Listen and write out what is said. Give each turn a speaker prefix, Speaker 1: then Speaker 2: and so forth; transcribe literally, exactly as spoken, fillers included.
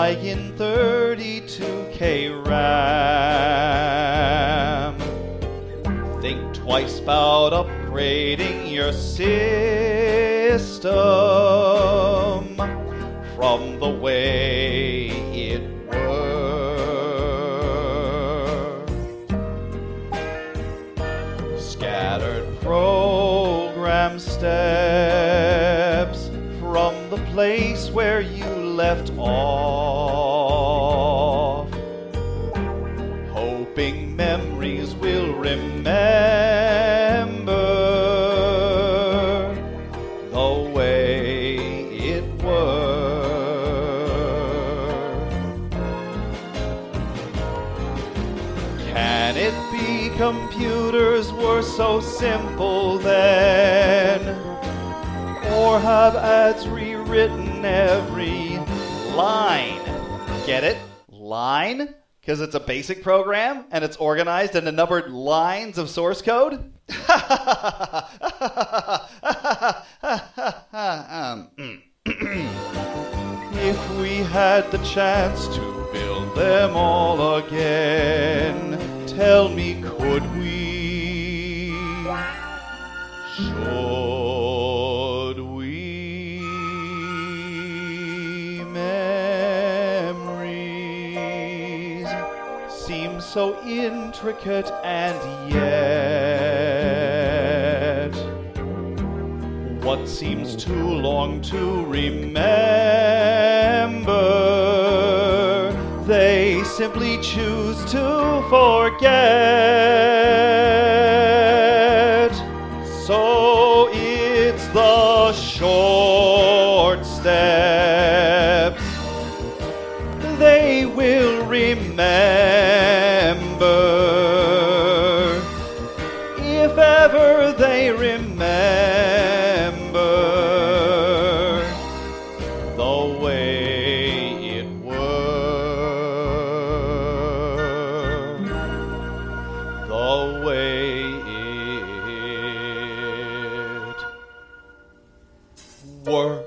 Speaker 1: in thirty-two K RAM. Think twice about upgrading your system from the way it works. Scattered program steps from the place where you left off, hoping memories will remember the way it worked. Can it be computers were so simple then? Or have ads rewritten every line? Get it? Line? Because it's a basic program and it's organized into numbered lines of source code? um, if we had the chance to build them all again, tell me, could we? Should we? Memories seem so intricate, and yet what seems too long to remember, they simply choose to forget. So it's the short steps they will remember, if ever they remember the way it worked, the way it worked.